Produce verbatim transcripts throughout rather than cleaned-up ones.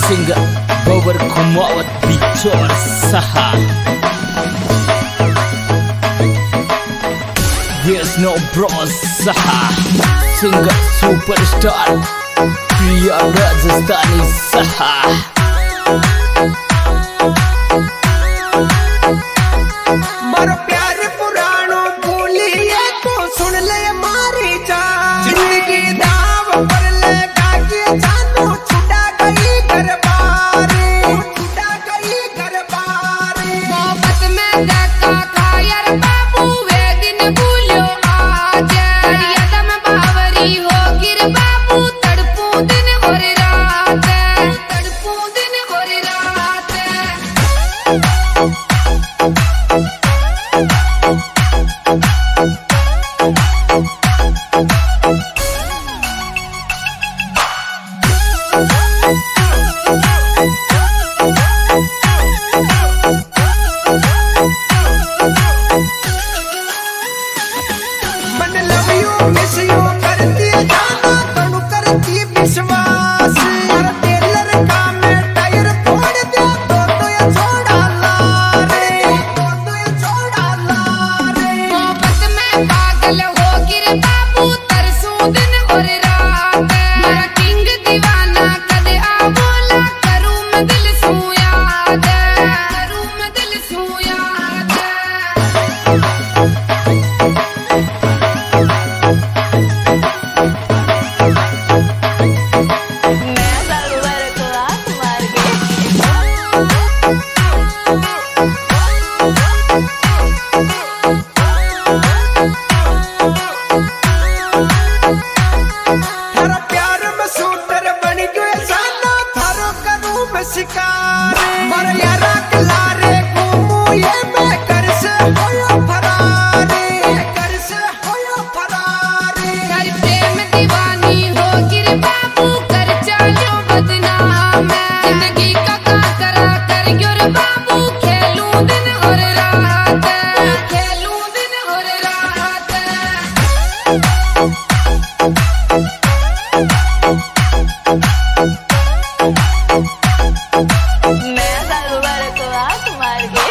Singer Power Kumawat Bichor Saha. There's no bros Saha. Singer Superstar Priya Rajasthani Saha. मारो प्यार पुरानो भूलिए तो सुन ले मारी जान, जिंदगी दाव पर लगा के जानो छुटा गई घर बारी, छुटा गई घर बारी। मोहब्बत में धक्का खायर बाबू वे दिन भूलो आज, याद में बावरी हो गिर बाबू तड़पू दिन और रात, तड़पू दिन और रात। मन लव यू मिस यू करती जाना तनु करती विश्वास, और टेलर का मैं टायर फोड़ दिया तो तो ये छोड़ा ला रे, तो तो ये छोड़ा ला रे। मोहब्बत में पागल हो गिर बाबू तरसू दिन और रात, मेरा किंग दीवाना कद आ बोला करूं मैं दिल सू याद, करूं मैं दिल सू याद। थारा प्यार में शूटर बन गए जाना थारो करूं मैं शिकार, मर यारा कलारे घूमू ये मैं कर से होयो फरारी, कर से होयो फरारी। कर प्रेम दीवानी हो गिर बाबू कर चालो बदनाम, जिंदगी का काकरा कर गिर बाबू खेलूं दिन और रात, खेलूं दिन और रात। मैं सारू बार को आंख मार के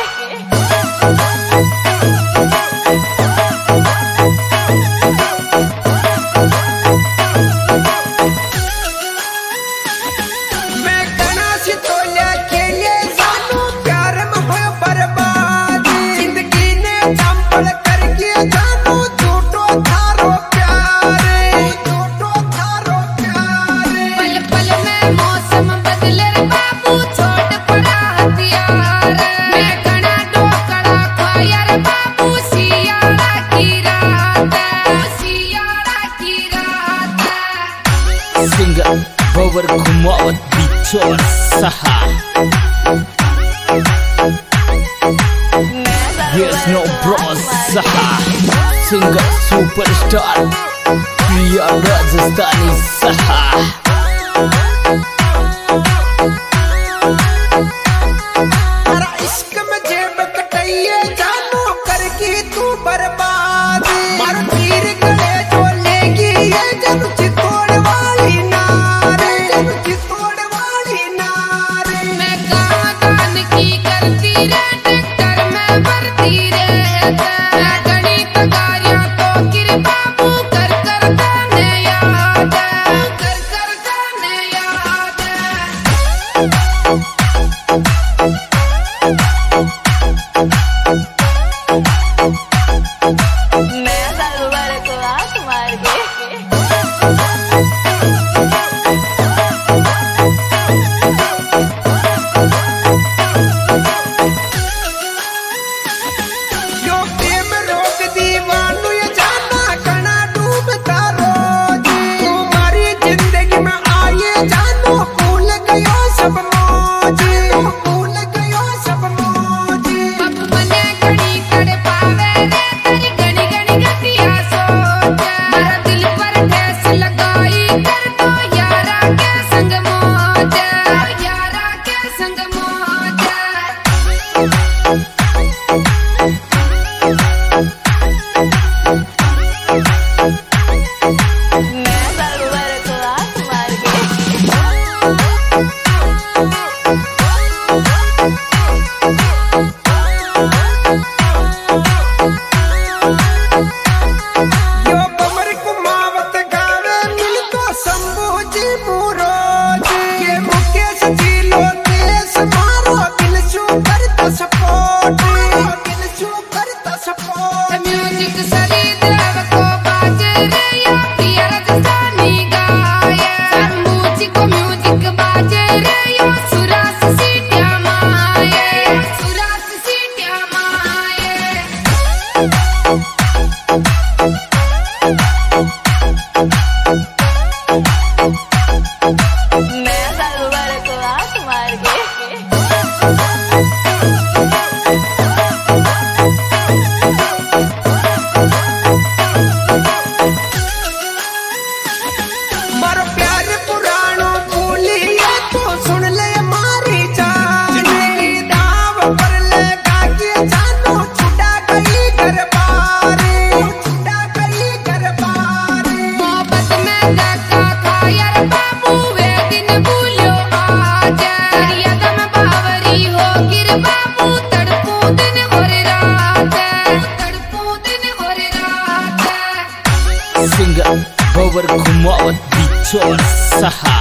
मैं कना सी तोले खेले जानू प्यार में हो बर्बादी, जिंदगी ने चंपल करके जानू झूठो थारो प्यारे, झूठो थारो प्यारे। पल पल में मौसम बदले रे बाबू छोड़ पड़ा हथियार, मैं कणा डोकड़ा खायर बाबू सियारा की रात, सियारा की रात। Singer Power Kumawat Bichor Saha. There's no bros Saha. Singer Superstar Priya Rajasthani Saha. हरा इश्क में जेब कटैये जानू करगी तू बर्बादी, मर तीर गले जो लेगी ये जब चितोड़ वाली नारे, जब चितोड़ वाली नारे। मैं गाँव दान की करती रे टक्कर में भरती रे, मैं गणित कार्यों तो गिर बाबू कर कर दाने याद, कर कर Singer Power Kumawat Bichor Saha.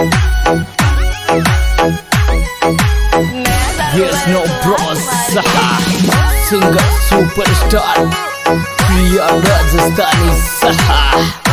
Yes, no bros Saha. Singer Superstar Priya Rajasthani Saha.